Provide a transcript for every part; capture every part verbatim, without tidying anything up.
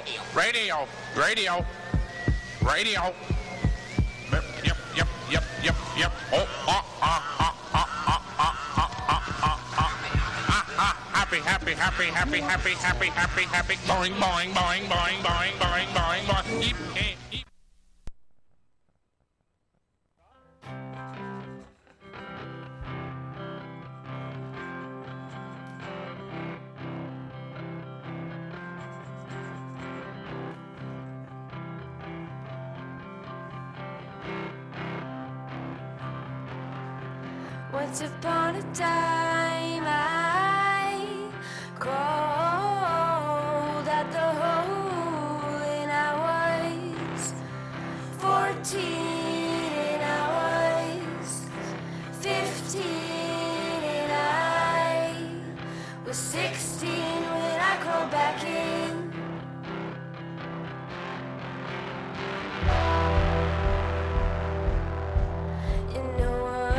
radio, radio, radio. Yep, yep, yep, yep, yep, yep. Oh, ah, ah, ah, ah, ah, ah, ah, ah, ah, ah. Happy, happy, happy, happy, happy, happy, happy, happy. Boing, boing, boing, boing, boing, boing, boing, boing. Eep, eep, eep. Once upon a time I crawled at the hole and I was fourteen and I was fifteen and I was sixteen when I crawled back in. And no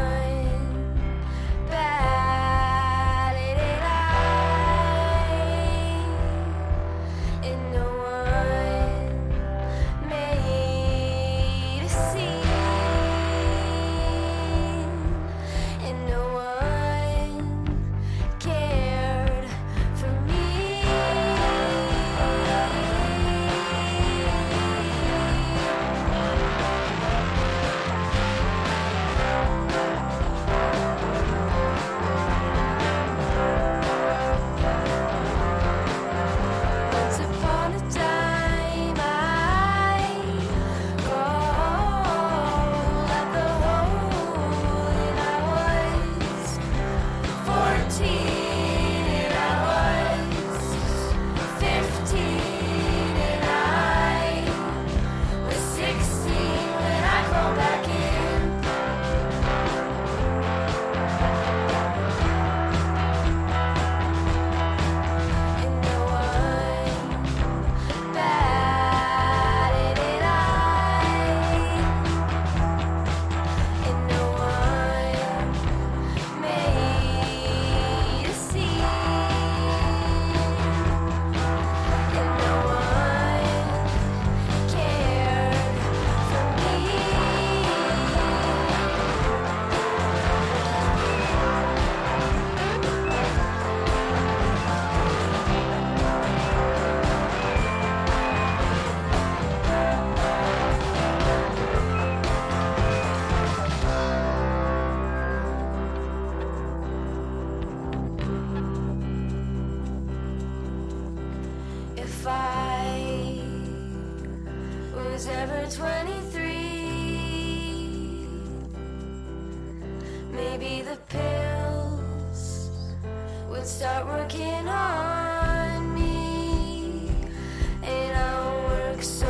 start working on me, and I'll work so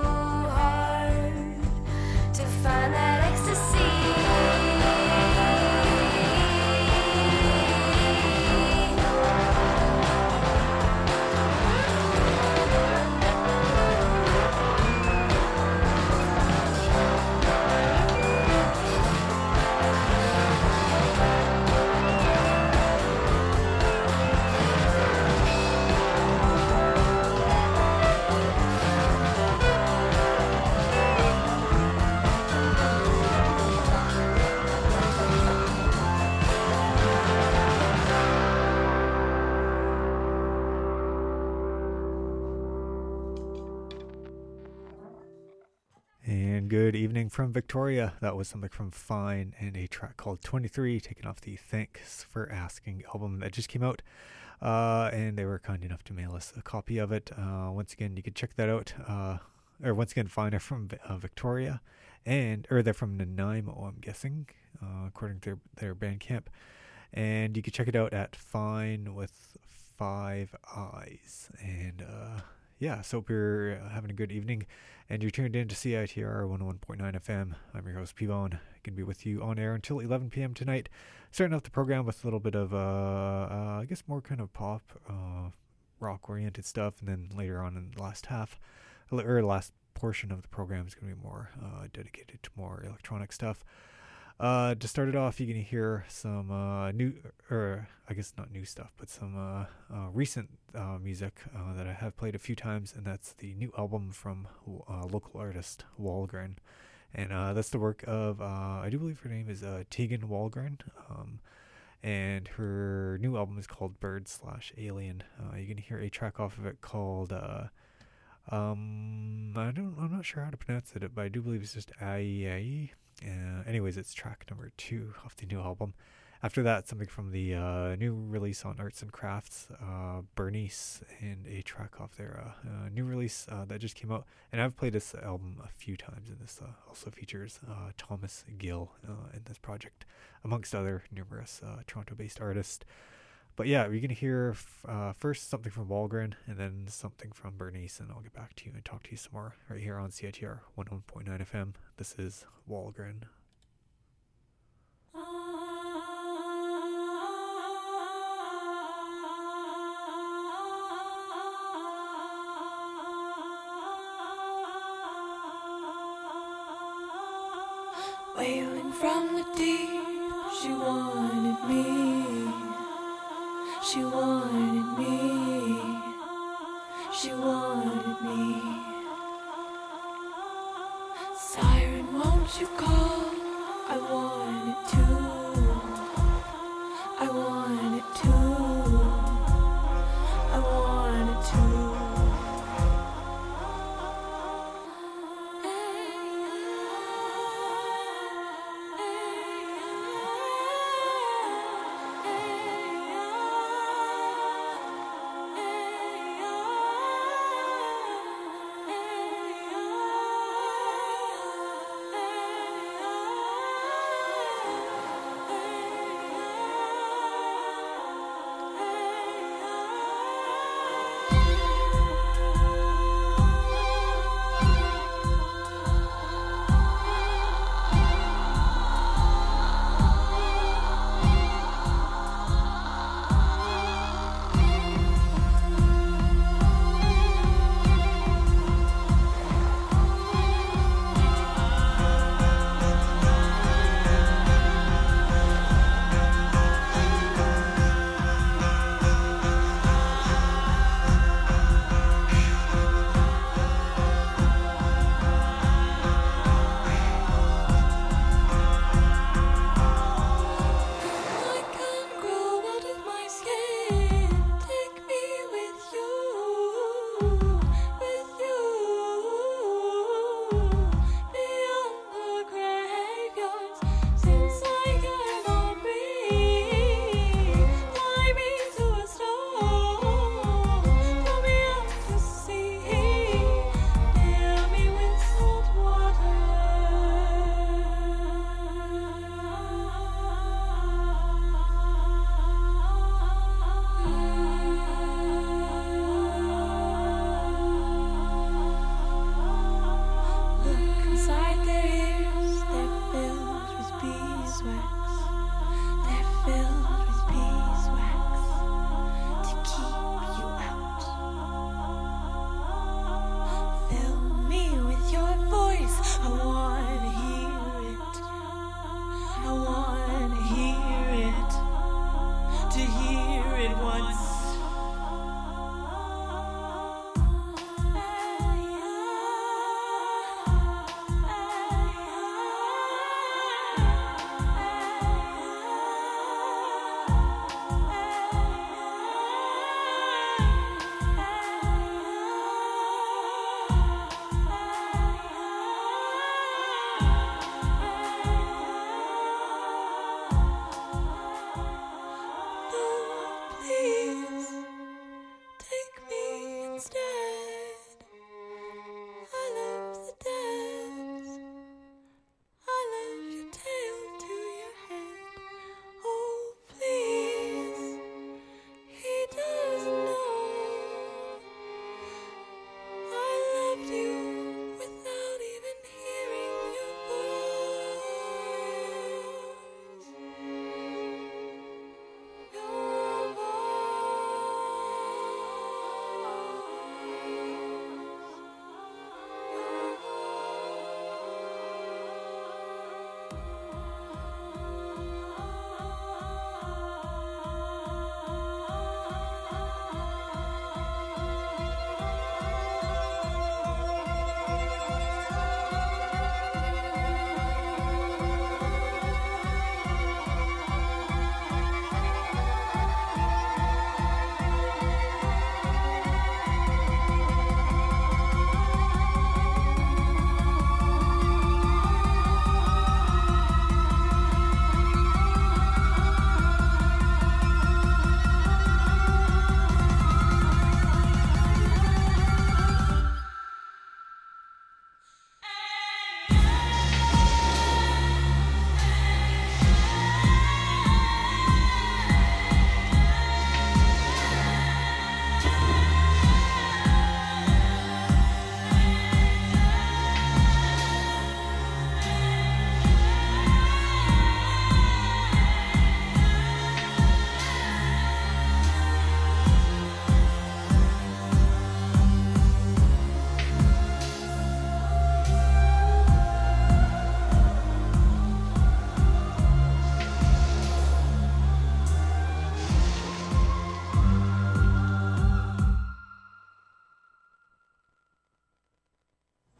hard to find that ecstasy. Good evening from Victoria. That was something from Fine and a track called twenty-three, taken off the Thanks for Asking album that just came out. Uh, and they were kind enough to mail us a copy of it. Uh, once again, you can check that out. Uh, or once again, Fine are from uh, Victoria, and or they're from Nanaimo, I'm guessing, uh, according to their, their Bandcamp. And you can check it out at Fine with Five Eyes. And uh, yeah, so hope you're having a good evening. And you're tuned in to C I T R one oh one point nine F M. I'm your host, P-Bone. I can be with you on air until eleven p.m. tonight. Starting off the program with a little bit of, uh, uh, I guess, more kind of pop, uh, rock-oriented stuff. And then later on in the last half, or last portion of the program is going to be more uh, dedicated to more electronic stuff. Uh, to start it off, you're gonna hear some uh, new, or I guess not new stuff, but some uh, uh, recent uh, music uh, that I have played a few times, and that's the new album from uh, local artist Walgren, and uh, that's the work of uh, I do believe her name is uh, Tegan Walgren, um, and her new album is called Bird slash Alien. Uh, you're gonna hear a track off of it called. Uh, um, I don't, I'm not sure how to pronounce it, but I do believe it's just Ai Ai. Uh, anyways, it's track number two off the new album. After that, something from the uh, new release on Arts and Crafts, uh, Bernice, and a track off their uh, uh, new release uh, that just came out. And I've played this album a few times, and this uh, also features uh, Thomas Gill uh, in this project, amongst other numerous uh, Toronto-based artists. But yeah, we're going to hear f- uh, first something from Walgren, and then something from Bernice, and I'll get back to you and talk to you some more right here on C I T R one oh one point nine F M. This is Walgren. Wailing from the deep, she wanted me. She wanted me, she wanted me. Siren, won't you call? I wanted to, I wanted to, I wanted to.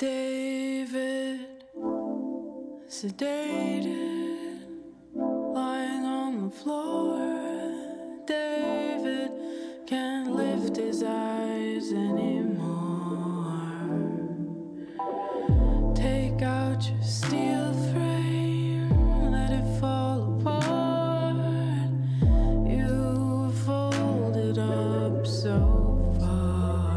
David, sedated, lying on the floor. David can't lift his eyes anymore. Take out your steel frame, let it fall apart. You folded up so far.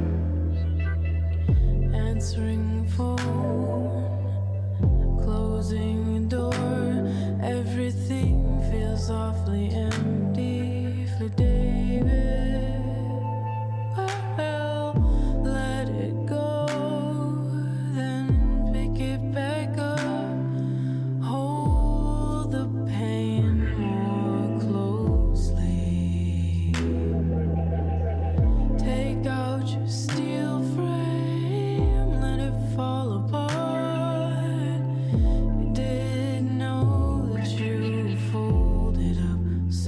Answering phone, closing the door. Everything feels awfully empty for David. Well, let it go, then pick it back up. Hold the pain more closely. Take out your steel frame, let it fall apart. You didn't know that you folded up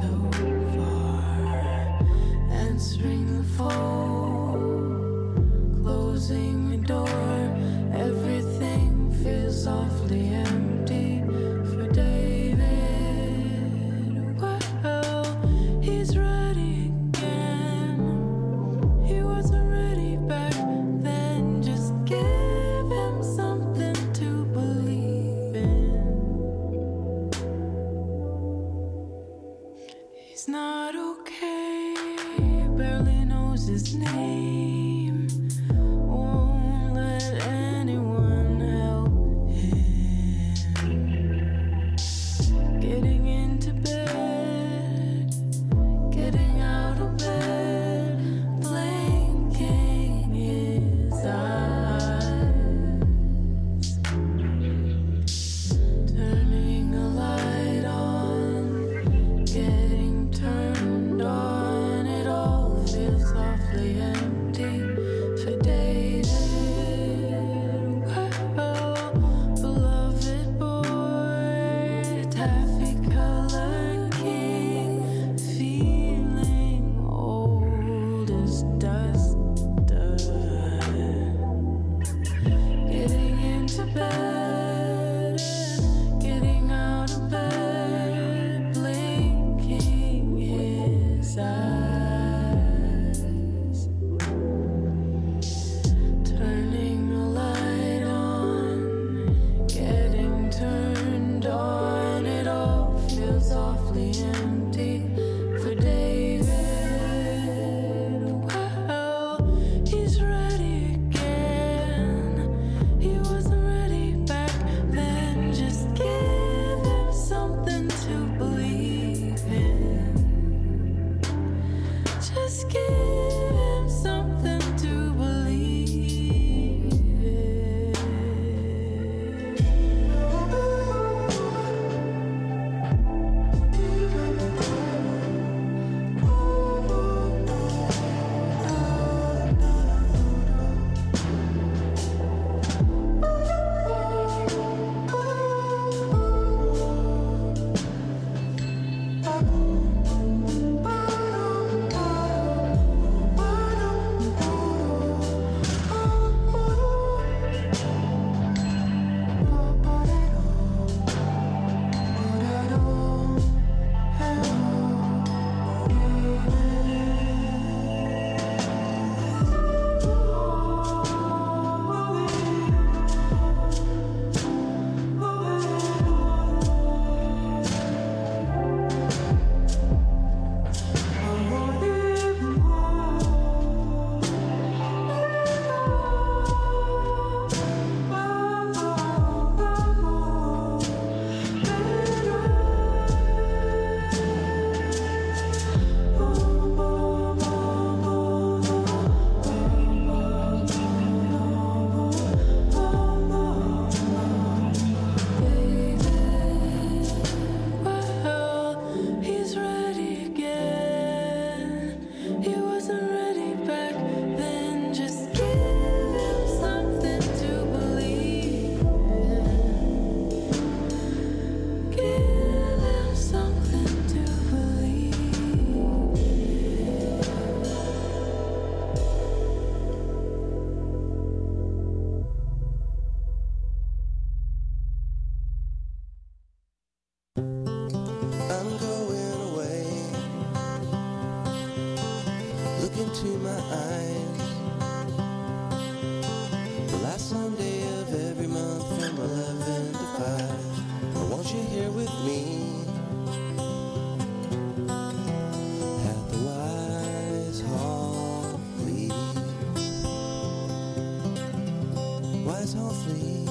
softly.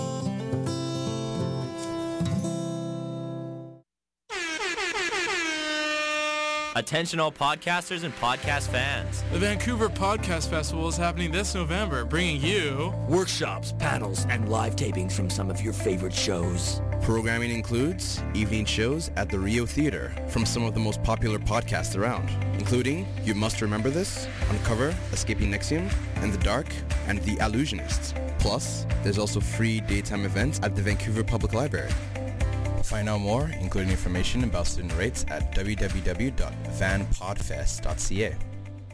Attention all podcasters and podcast fans. The Vancouver Podcast Festival is happening this November, bringing you workshops, panels, and live tapings from some of your favorite shows. Programming includes evening shows at the Rio Theater from some of the most popular podcasts around, including You Must Remember This, Uncover, Escaping Nexium, and The Dark, and The Allusionists. Plus, there's also free daytime events at the Vancouver Public Library. Find out more, including information about student rates, at w w w dot van podfest dot c a.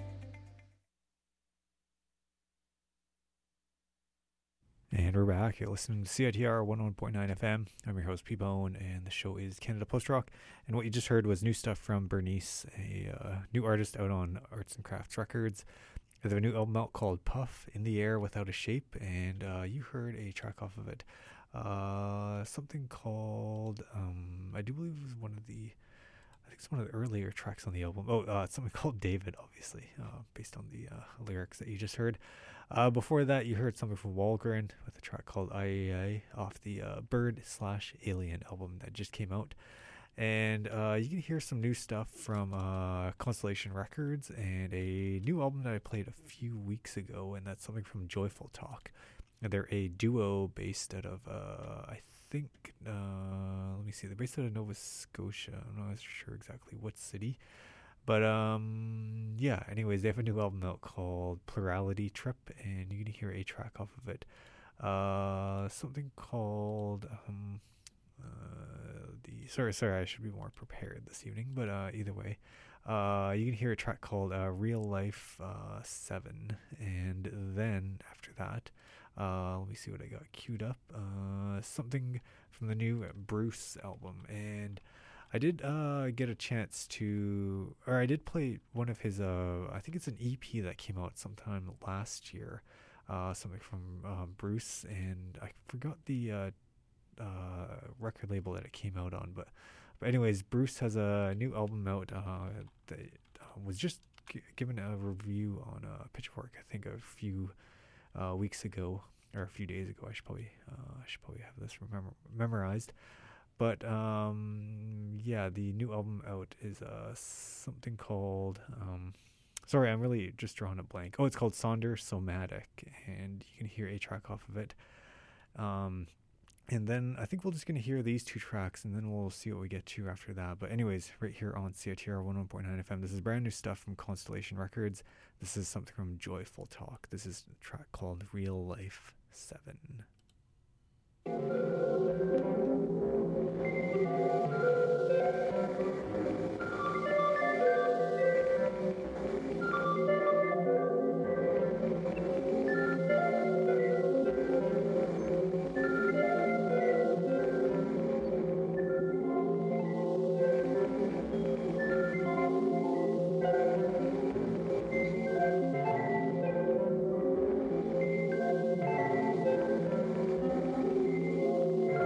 And we're back. You're listening to C I T R one oh one point nine F M. I'm your host, P-Bone, and the show is Canada Post Rock. And what you just heard was new stuff from Bernice, a uh, new artist out on Arts and Crafts Records. They have a new album out called Puff, In the Air Without a Shape, and uh, you heard a track off of it. Uh, something called, um, I do believe it was one of the, I think it's one of the earlier tracks on the album. Oh, uh, it's something called David, obviously, uh, based on the uh, lyrics that you just heard. Uh, before that, you heard something from Walgren with a track called I A I off the uh, Bird slash Alien album that just came out. And uh, you can hear some new stuff from uh, Constellation Records and a new album that I played a few weeks ago, and that's something from Joyful Talk. And they're a duo based out of, uh, I think, uh, let me see, they're based out of Nova Scotia. I'm not sure exactly what city. But, um, yeah, anyways, they have a new album out called Plurality Trip, and you can hear a track off of it. Uh, something called, um, uh, the, sorry, sorry, I should be more prepared this evening, but, uh, either way, uh, you can hear a track called, uh, Real Life, uh, seven, and then after that, Uh, let me see what I got queued up. Uh, something from the new Bruce album. And I did uh, get a chance to, or I did play one of his, uh, I think it's an E P that came out sometime last year. Uh, something from uh, Bruce. And I forgot the uh, uh, record label that it came out on. But, but anyways, Bruce has a new album out uh, that uh, was just g- given a review on uh, Pitchfork, I think, a few Uh, weeks ago or a few days ago. I should probably uh, I should probably have this remember memorized. But um, yeah, the new album out is uh, something called. Um, sorry, I'm really just drawing a blank. Oh, it's called Sonder Somatic, and you can hear a track off of it. Um, and then I think we're just gonna hear these two tracks, and then we'll see what we get to after that. But anyways, right here on C I T R one oh one point nine F M, this is brand new stuff from Constellation Records. This is something from Joyful Talk. This is a track called Real Life seven. Thank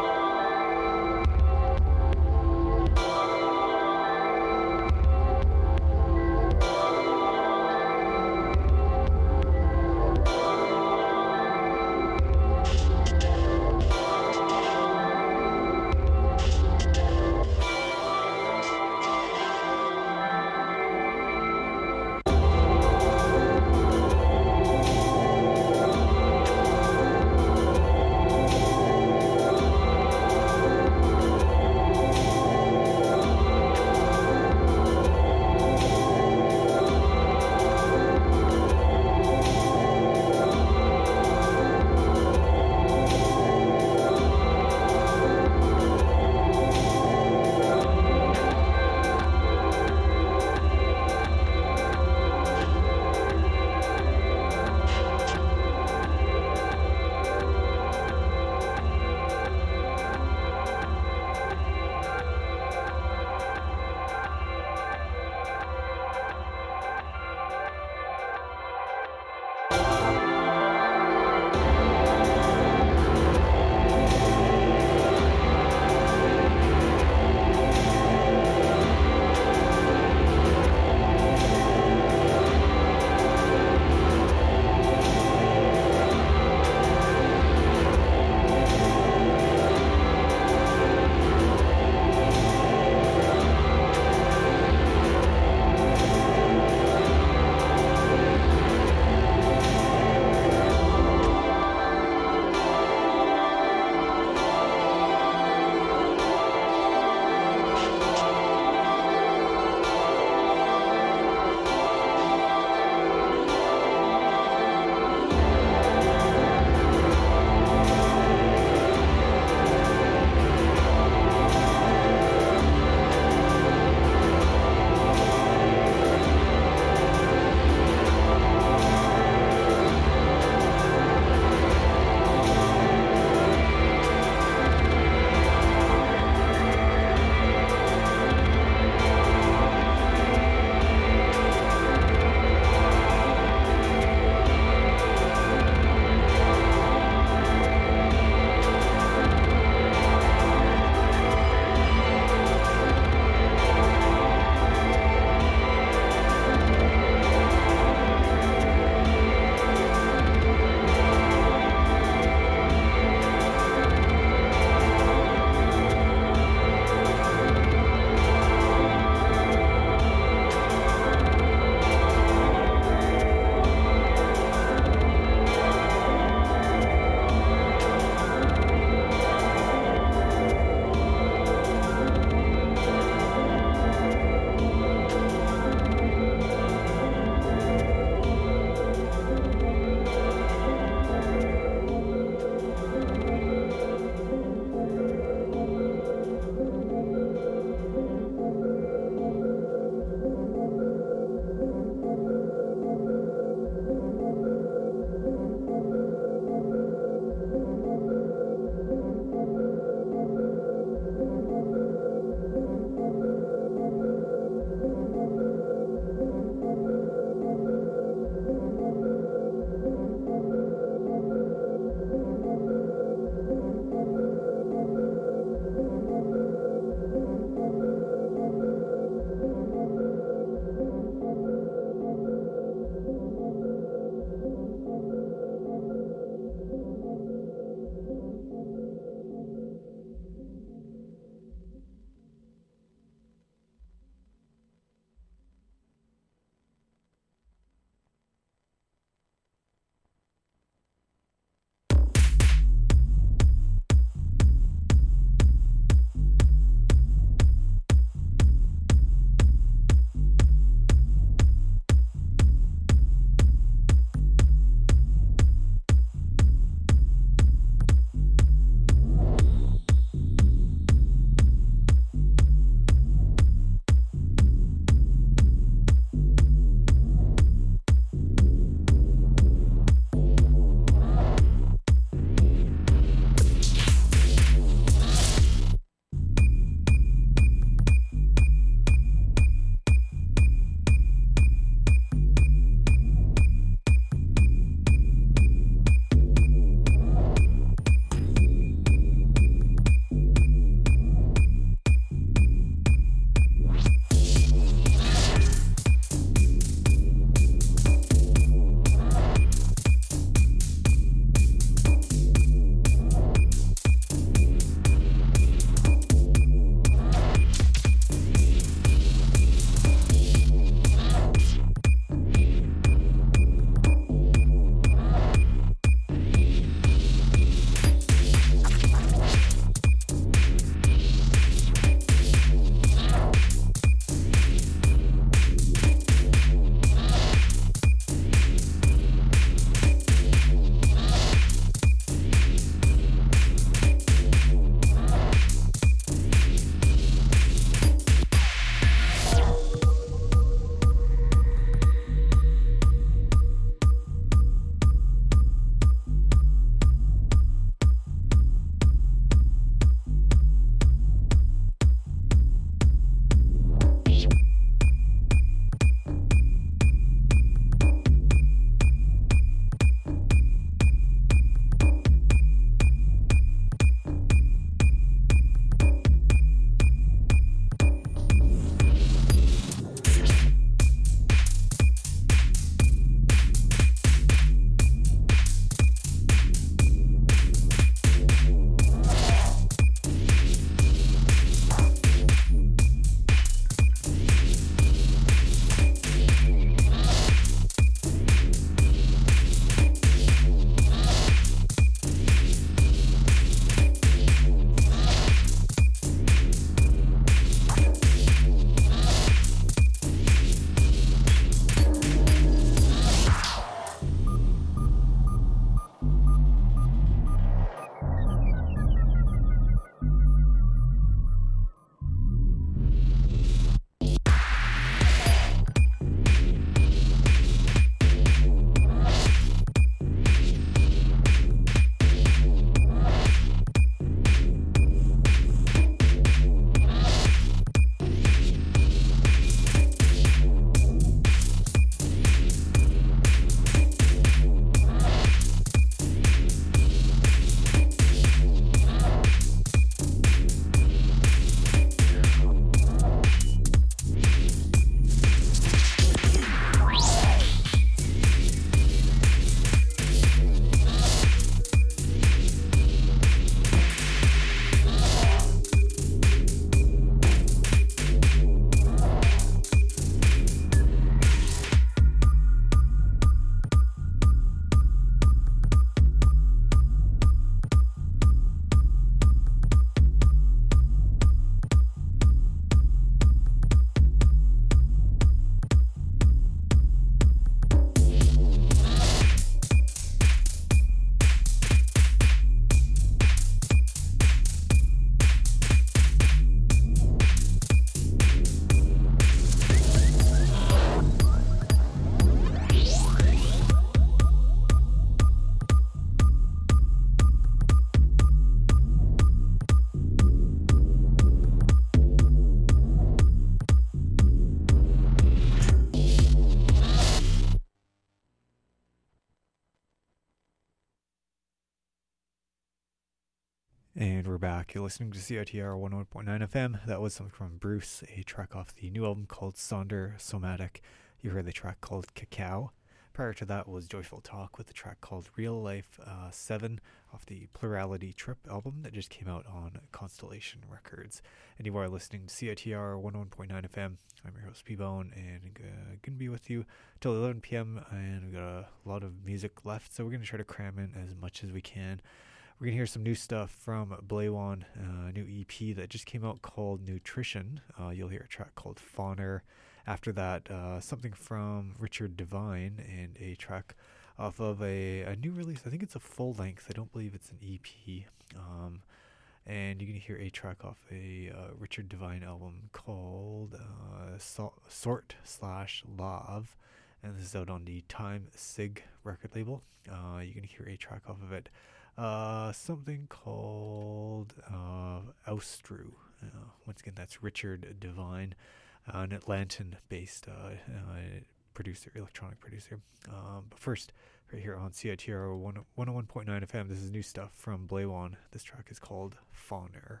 we're back. You're listening to C I T R one oh one point nine F M. That was something from Bruce, a track off the new album called Sonder Somatic. You heard the track called Cacao. Prior to that was Joyful Talk with the track called Real Life uh, seven off the Plurality Trip album that just came out on Constellation Records. And you are listening to C I T R one oh one point nine F M. I'm your host, P-Bone, and I'm uh, going to be with you till eleven p.m. And we've got a lot of music left, so we're going to try to cram in as much as we can. We're going to hear some new stuff from Blaywan, a uh, new E P that just came out called Nutrition. Uh, you'll hear a track called Fauner. After that, uh, something from Richard Devine and a track off of a, a new release. I think it's a full length. I don't believe it's an E P. Um, and you're going to hear a track off a uh, Richard Devine album called uh, so- Sort slash Love. And this is out on the Time Sig record label. Uh, you're going to hear a track off of it. Uh, something called uh, Austru. Uh, once again, that's Richard Devine, uh, an Atlantan-based uh, uh, producer, electronic producer. Um, but first, right here on C I T R one oh one point nine F M, this is new stuff from Blaywan. This track is called Fauner.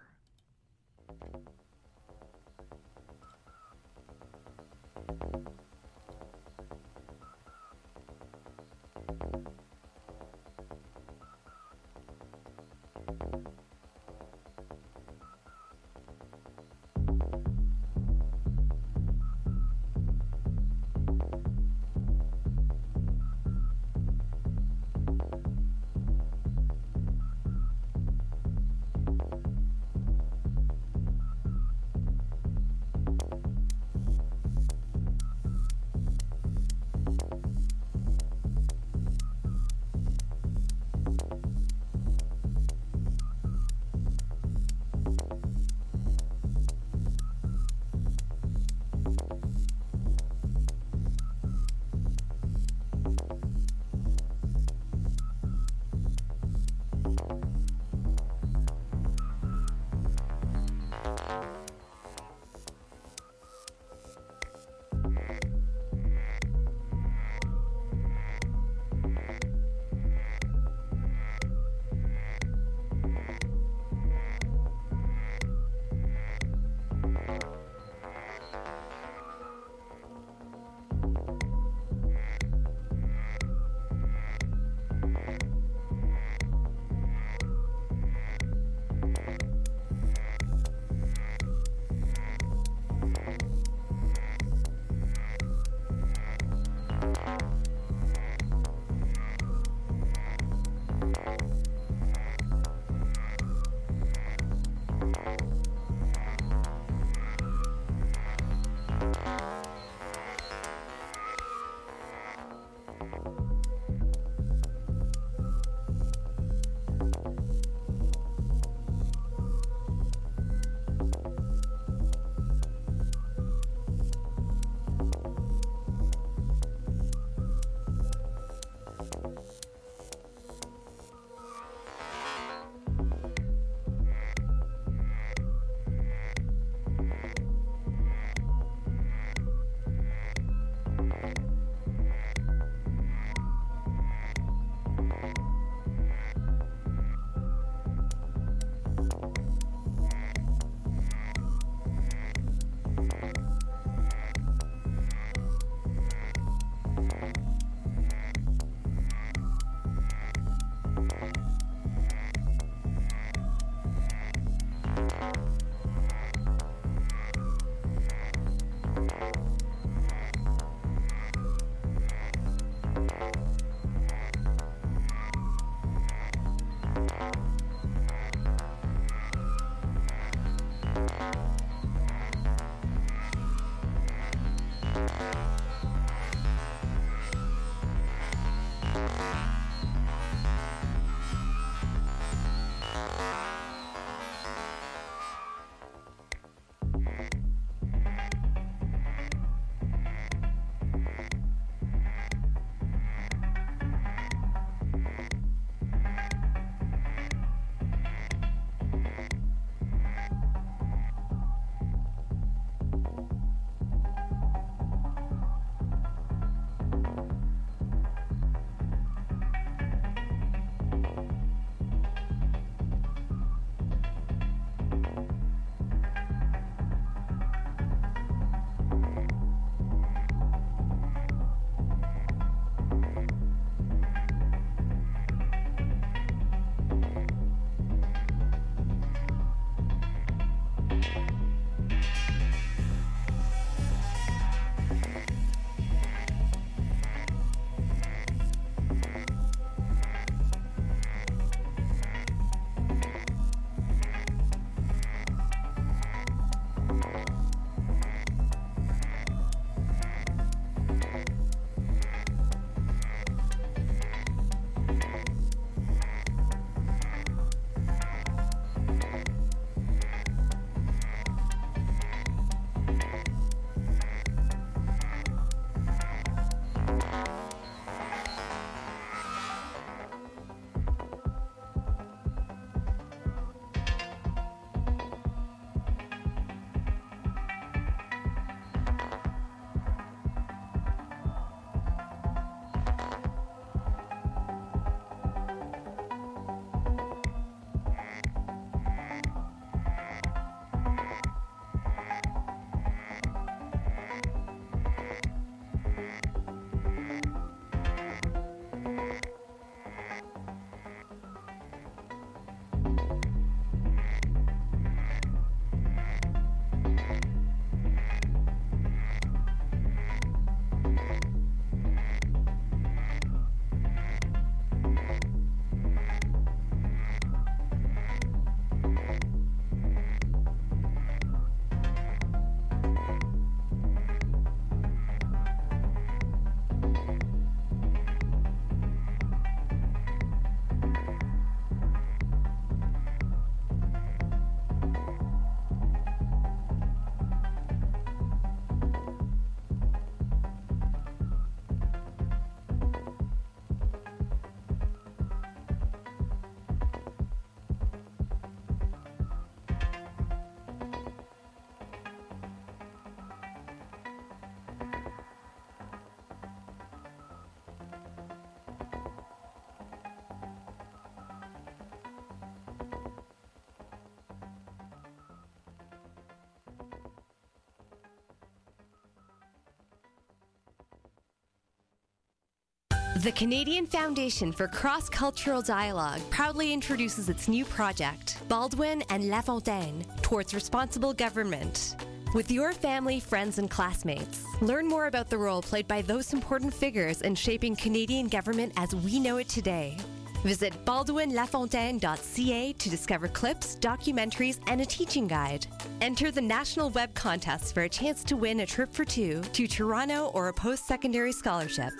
The Canadian Foundation for Cross-Cultural Dialogue proudly introduces its new project, Baldwin and Lafontaine, towards responsible government. With your family, friends, and classmates, learn more about the role played by those important figures in shaping Canadian government as we know it today. Visit baldwin lafontaine dot c a to discover clips, documentaries, and a teaching guide. Enter the national web contest for a chance to win a trip for two to Toronto or a post-secondary scholarship.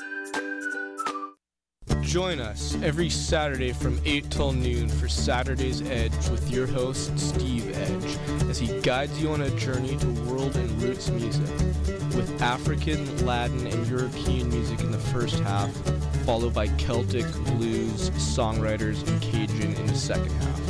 Join us every Saturday from eight till noon for Saturday's Edge with your host, Steve Edge, as he guides you on a journey to world and roots music, with African, Latin, and European music in the first half, followed by Celtic, blues, songwriters, and Cajun in the second half.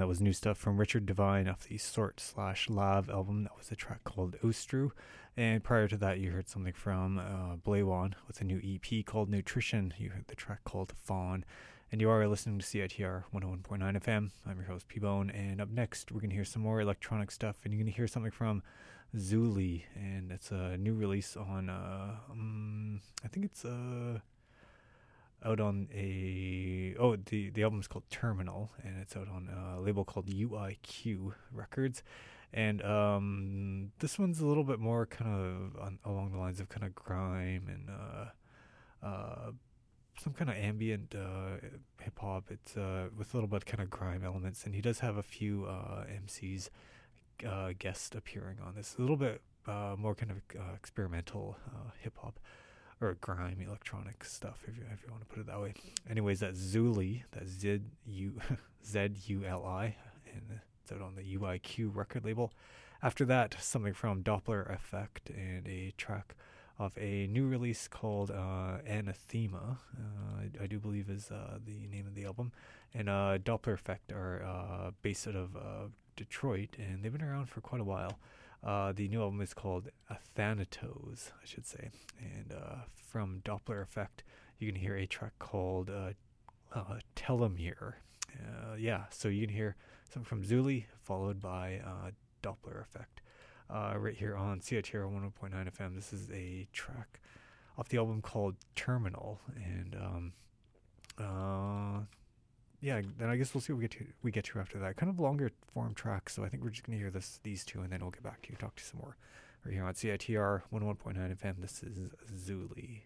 that was new stuff from Richard Devine off the Sort slash Lav album. That was a track called Ostru. And prior to that, you heard something from uh, Blaywan with a new E P called Nutrition. You heard the track called Fawn. And you are listening to C I T R one oh one point nine F M. I'm your host, P-Bone. And up next, we're going to hear some more electronic stuff. And you're going to hear something from Zuli. And it's a new release on, uh, um, I think it's uh, out on a, oh, the, the album's called Terminal. And it's out on a label called U I Q Records. And um, this one's a little bit more kind of on, along the lines of kind of grime and uh, uh, some kind of ambient uh, hip hop. It's uh, with a little bit kind of grime elements, and he does have a few uh, M Cs uh, guest appearing on this. A little bit uh, more kind of uh, experimental uh, hip hop or grime electronic stuff, if you if you want to put it that way. Anyways, that's Zuli. That's Z U Z U L I, and it's out on the U I Q record label. After that, something from Doppler Effect and a track of a new release called uh, Anathema, uh, I, I do believe is uh, the name of the album. And uh, Doppler Effect are uh, based out of uh, Detroit, and they've been around for quite a while. Uh, the new album is called Athanatos, I should say. And uh, from Doppler Effect, you can hear a track called uh, uh, Telomere. Uh, yeah, so you can hear something from Zuli, followed by uh, Doppler Effect. Uh, right here on C I T R one oh one point nine F M. This is a track off the album called Terminal, and um, uh, yeah, then I guess we'll see what we get to we get to after that. Kind of longer form tracks, so I think we're just gonna hear this these two, and then we'll get back to you, talk to you some more. Right here on C I T R one oh one point nine F M. This is Zuli.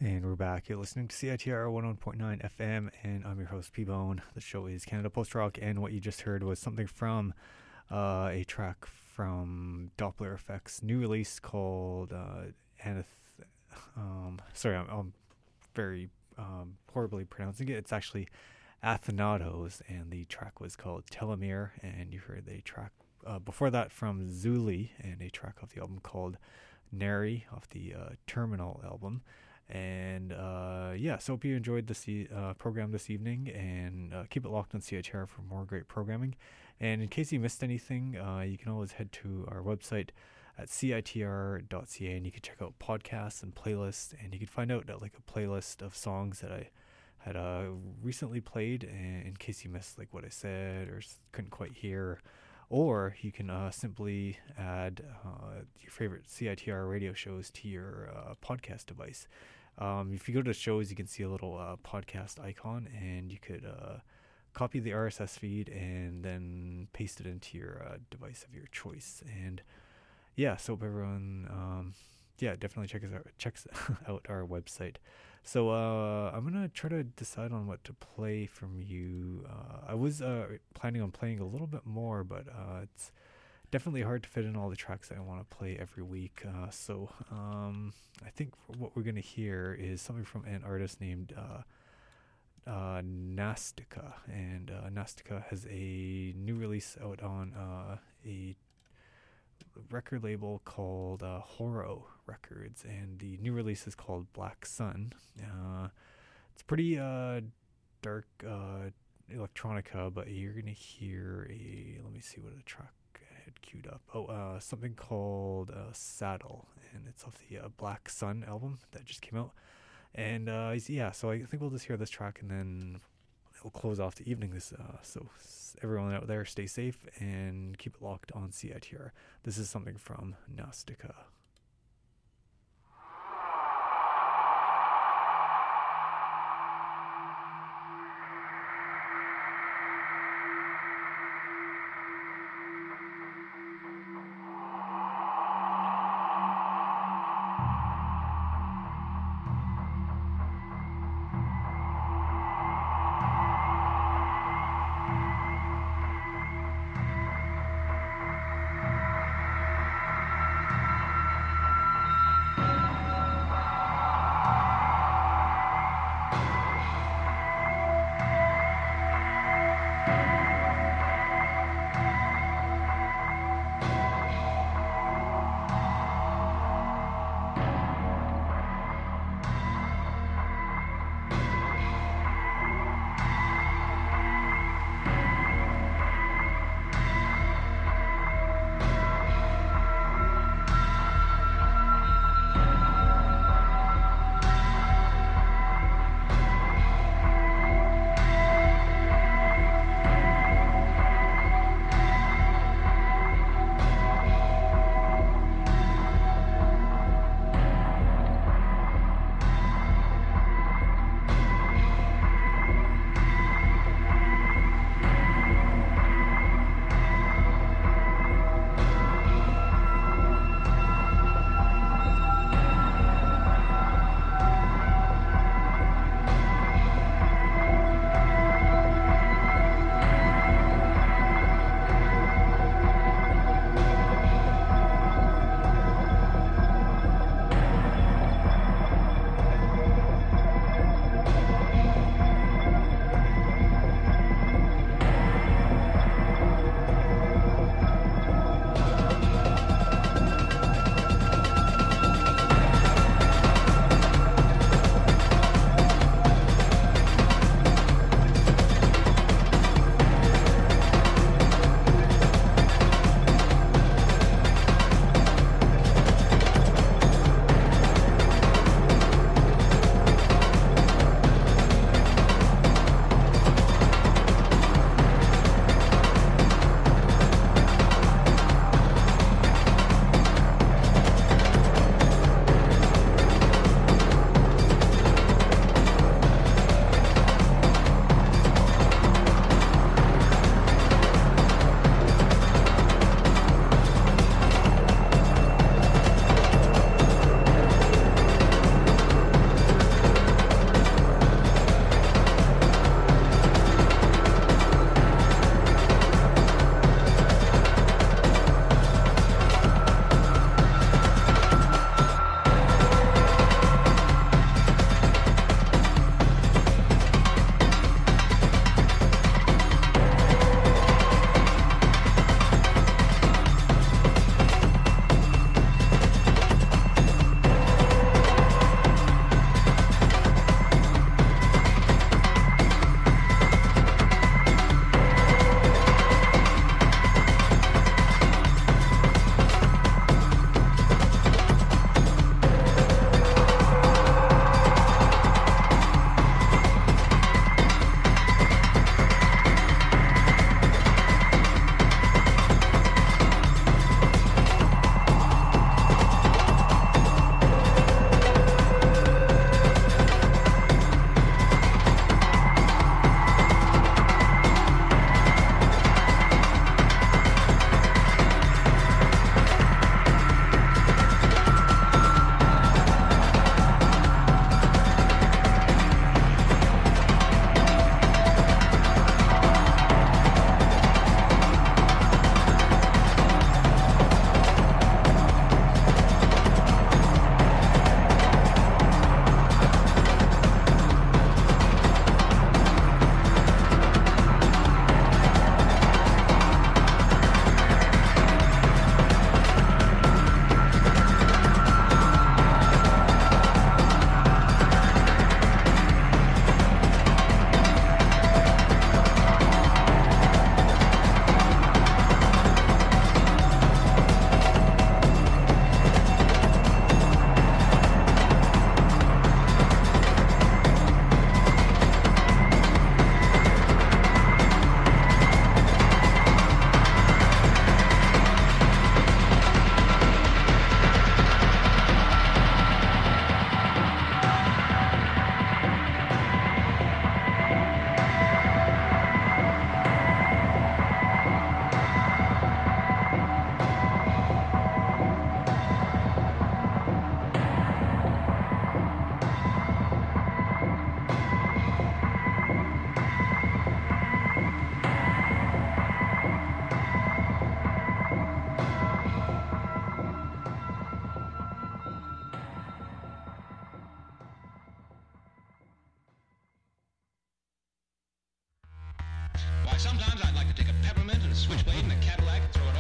And we're back. You're listening to C I T R one oh one point nine F M, and I'm your host, P-Bone. The show is Canada Post Rock, and what you just heard was something from uh, a track from Doppler Effect's new release called uh, Anath- um, sorry, I'm, I'm very um, horribly pronouncing it. It's actually Athenados, and the track was called Telomere, and you heard the track uh, before that from Zuli, and a track off the album called Neri, off the uh, Terminal album. And uh, yeah, so hope you enjoyed the C- uh, program this evening, and uh, keep it locked on C H R for more great programming. And in case you missed anything, uh, you can always head to our website at C I T R dot C A, and you can check out podcasts and playlists, and you can find out uh, like a playlist of songs that I had uh, recently played, and in case you missed like what I said or s- couldn't quite hear. Or you can uh, simply add uh, your favorite C I T R radio shows to your uh, podcast device. Um, if you go to shows, you can see a little uh, podcast icon, and you could uh, copy the R S S feed and then paste it into your uh, device of your choice. And yeah, so hope everyone, um, yeah, definitely check us out, checks out our website. So uh, I'm gonna try to decide on what to play from you. Uh, I was uh, planning on playing a little bit more, but uh, it's definitely hard to fit in all the tracks that I want to play every week. Uh, so um, I think what we're gonna hear is something from an artist named uh, uh, Nastica, and uh, Nastica has a new release out on uh, a record label called uh, Horo Records, and the new release is called Black Sun. Uh, it's pretty uh, dark uh, electronica, but you're gonna hear a, let me see what a track I had queued up. Oh, uh, something called uh, Saddle, and it's off the uh, Black Sun album that just came out. And uh, yeah, so I think we'll just hear this track, and then we'll close off the evening. This uh, so s- everyone out there, stay safe and keep it locked on C I T R. This is something from Nastica.